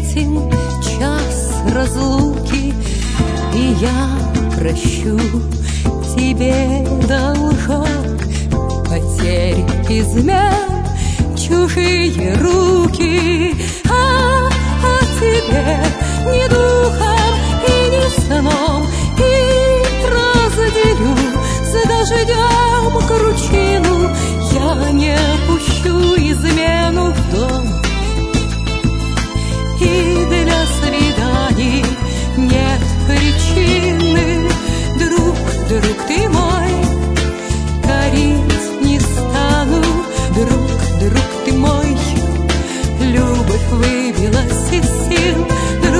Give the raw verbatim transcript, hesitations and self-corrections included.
встретим час разлуки, и я прощу тебе должок потерь, измен, чужие руки. А, а тебе ни духом и ни сном, и разделю с дождем кручину. Я не пущу измену в дом, и для свиданий нет причины. Друг, друг ты мой, корить не стану. Друг, друг ты мой, любовь вы